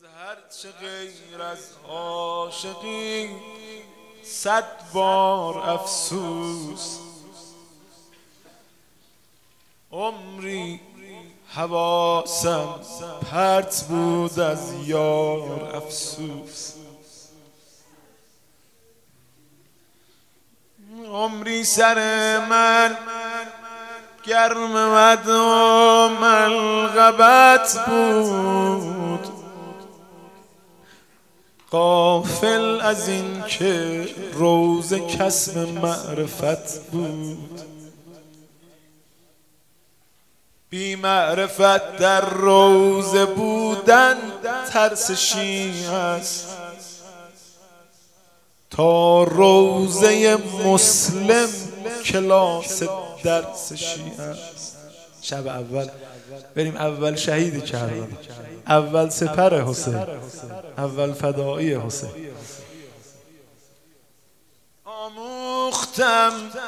هرچه غیر از عاشقی 100 بار افسوس. عمری حواسم پرت بود از یار افسوس. عمری سر من گرم مد و ملغبت بود، غافل از این که روز کسب معرفت بود. بی معرفت در روزه بودن ترسشی است، تا روزه مسلم کلاس درسشی است. شب اول بریم اول شهید کربلا، اول سپر حسین، اول فدایی حسین. آموختم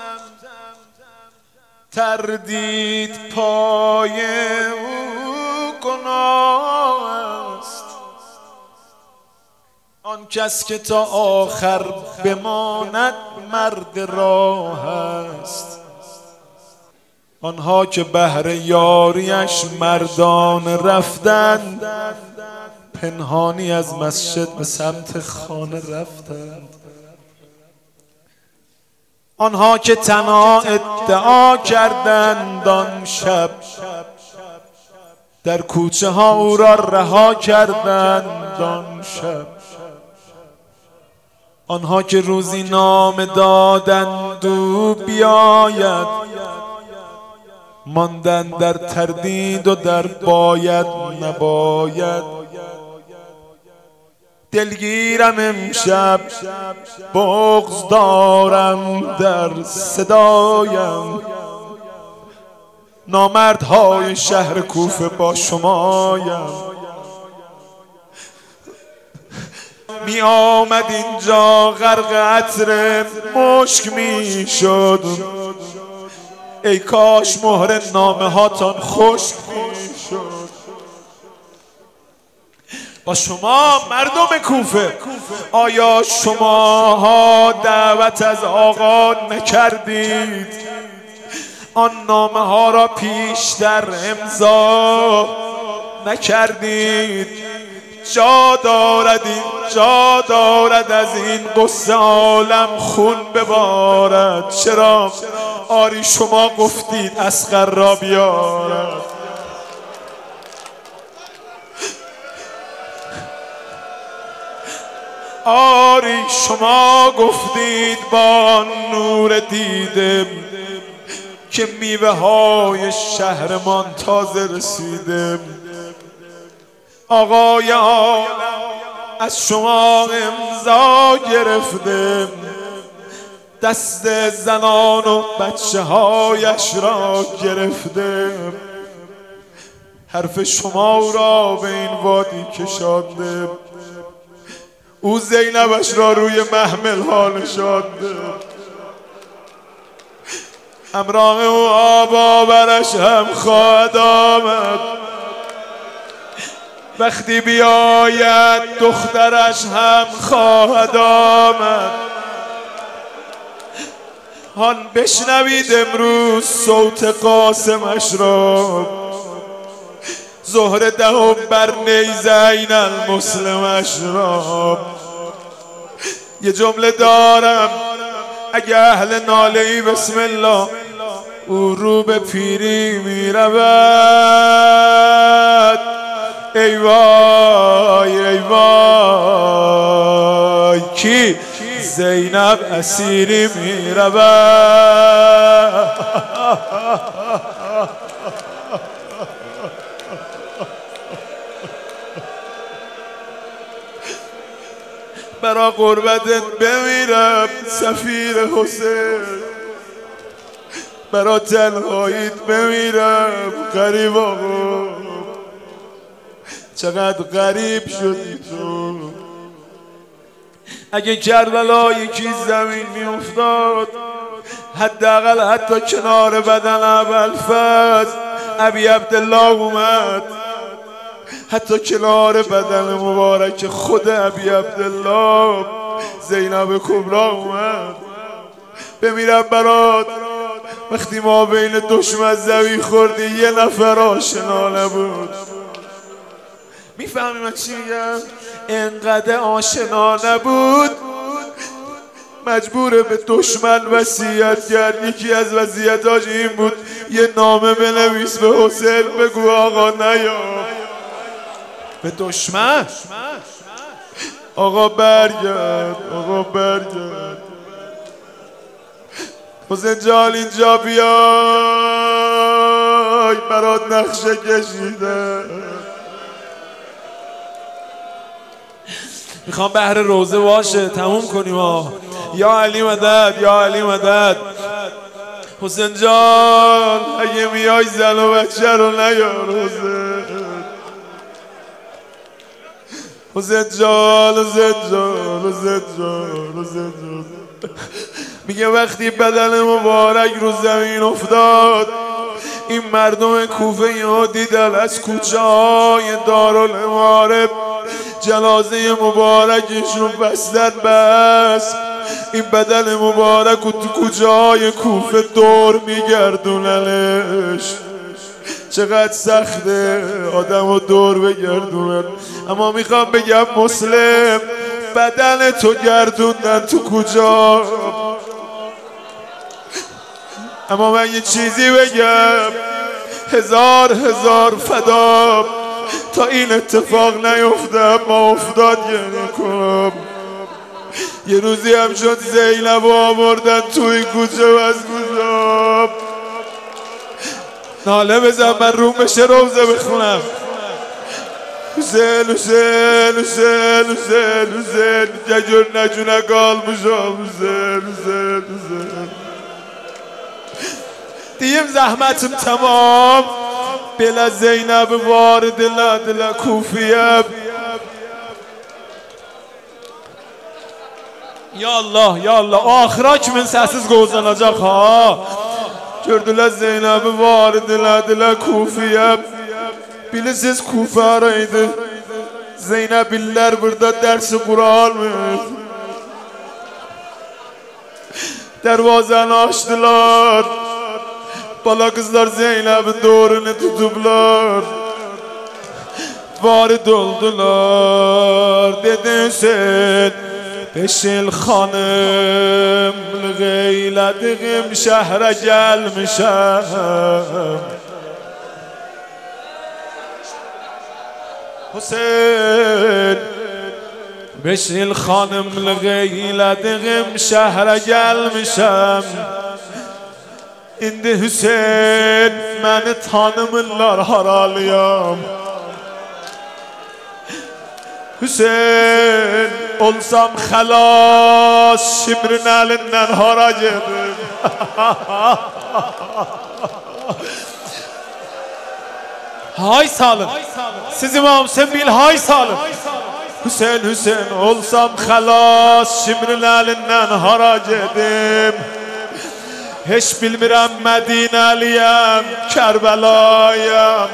تردید پای او گناه است، آن کس که تا آخر بماند مرد راه است. آنها که بهر یاریش مردان رفتند، پنهانی از مسجد به سمت خانه رفتند. آنها که تنها ادعا کردند آن شب، در کوچه ها او را رها کردند آن شب. آنها که روزی نام دادند او بیاید، ماندن در تردید و در باید نباید. دلگیرم امشب بغض دارم در صدایم، نامردهای شهر کوفه با شمایم. می آمد اینجا غرق عطر مشک می شد، ای کاش مهر نامه هاتان خشک می شد. با شما مردم کوفه، آیا شماها دعوت از آقا نکردید؟ آن نامه ها را پیشتر امضا نکردید؟ جا دارد از این قصه عالم خون ببارد. چرا؟ آری شما گفتید اصغر را بیارد. آری شما گفتید با نور دیده که میوه های شهرمان تازه رسیده. آقای عالم از شما امضا گرفته، دست زنان و بچه هایش را گرفته. حرف شما را به این وادی کشانده، او زینبش را روی محمل ها نشانده. همراه او آب برش هم خواهد آمد، وقتی بیاید دخترش هم خواهد آمد. هان بشنوید امروز صوت قاسمش را، زهر دهم بر نیزین المسلمش را. یه جمله دارم، اگه اهل ناله ای بسم الله، او رو به پیری می رود. ای وای ای وای، کی؟ زینب اسیری می رود. برا قربتت بمیرم سفیر حسین، برا تنهاییت بمیرم غریب آقا. چقدر غریب شدی تو. اگه کربلا یکی زمین می افتاد، حداقل حتی کنار بدن ابوالفضل ابی عبدالله اومد، حتی کنار بدن مبارک خود ابی عبدالله زینب کبرا اومد. بمیرم برات وقتی ما بین دشمن زوی خوردی یه نفر آشنا نبود. میفهمی من چی میگم؟ انقدر آشنا نبود مجبوره به دشمن وصیت کرد. یکی از وصیتاش این بود یه نامه بنویس به حسین بگو آقا نیا به دشمن، آقا برگرد، آقا برگرد، حسین جان اینجا بیای برات نقشه کشیده. میخوام بهر روزه باشه تموم کنیم ها. یا علی مدد، یا علی مدد. حسین جان اگه میای زن و بچه رو نیار حسین. حسین جان، حسین جان، حسین جان، حسین جان. میگه وقتی بدن مبارک رو زمین افتاد این مردم کوفه ها دیدن از کوچه های دارالمعارف جنازه مبارکش رو بستن بس این بدن مبارک رو تو کوچه های کوفه دور میگردوننش. چقدر سخته آدم رو دور بگردونن. اما میخوام بگم مسلم بدن تو گردوندن تو کجا. اما من یه چیزی بگم، هزار فدا تا این اتفاق نیفتم ما افتاد گریه کنم. یه روزی هم شد زینب آوردن توی کوچه و از کوچه ناله بزن من روم بشه روزه بخونم. حسین حسین حسین حسین حسین ججور نجونه قال بشام حسین حسین حسین. دیم زحمتم تمام بلا زینب وارد دل کوفیه. Ya Allah, ya Allah. O ahira kimin səsiz qozanacaq ha. Gördülər Zeynəbi var idilər Kufiyə. Bilirsiniz Kufa araydı. Zeynəbilər burada dərsi Kur'anmır. Dervazanı açtılar. Bala kızlar Zeynəbin doğrunu tutublar. Varid oldular. Dedi Hüseyin Beşil xanım Lığeylədiğim şəhərə gəlmişəm. Hüseyin Beşil xanım Lığeylədiğim şəhərə gəlmişəm. İndi Hüseyin məni tanımırlar haralıyam. Hüseyin olsam xəlas Şimrin əlindən hara gedim. Hay salın. Siz İmam Hüseyin bil hay salın. Hüseyin Hüseyin olsam xəlas Şimrin əlindən hara gedim. Heç bilmirəm Mədinəliyəm Kərbəlayəm.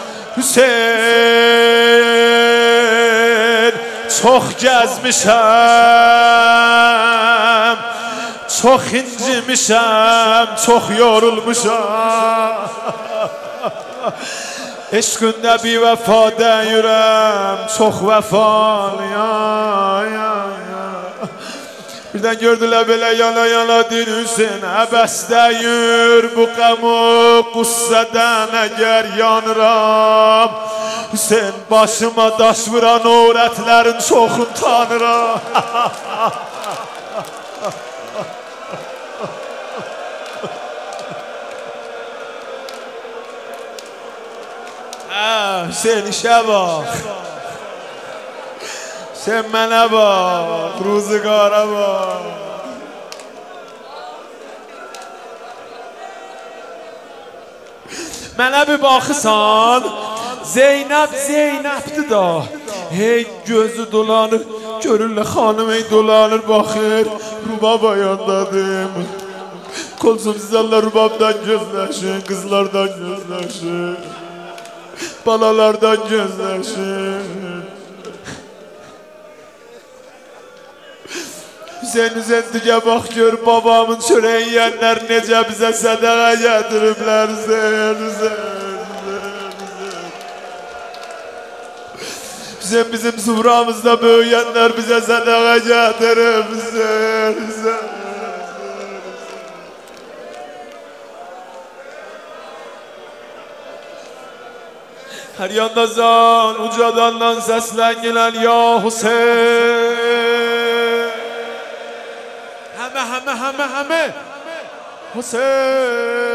Hüseyin çok gezmişəm, çok incimişəm, çok yorulmuşam. Eşqində bir vəfa deyirəm, çok vəfalıyam. Birden gördülər belə yana yana din Hüseyin əbəstəyir bu qəmu qüssədən əgər yanıram. Hüseyin başıma daş vuran öğretlerin çoxun tanıram. Hüseyin işə bax. Sen mənə bax, ruzigara bax. Mənə bir baxısan, Zeynep Zeynep'ti da. Hey gözü dolanır, görürlər xanım hey dolanır baxır. Rubab ayağındadım. Kolsum sizlərlə rubabdan gözləşin, qızlardan gözləşin. balalardan gözləşir. Hüseyin digə bax gör babamın çörəyi yiyənlər necə bizə sədəqə gətiriblər. Hüseyin bizim suframızda böyüyənlər bizə sədəqə gətirib. Her yanda zan ucadandan seslengilen ya Hüseyin. Heme Hüseyin.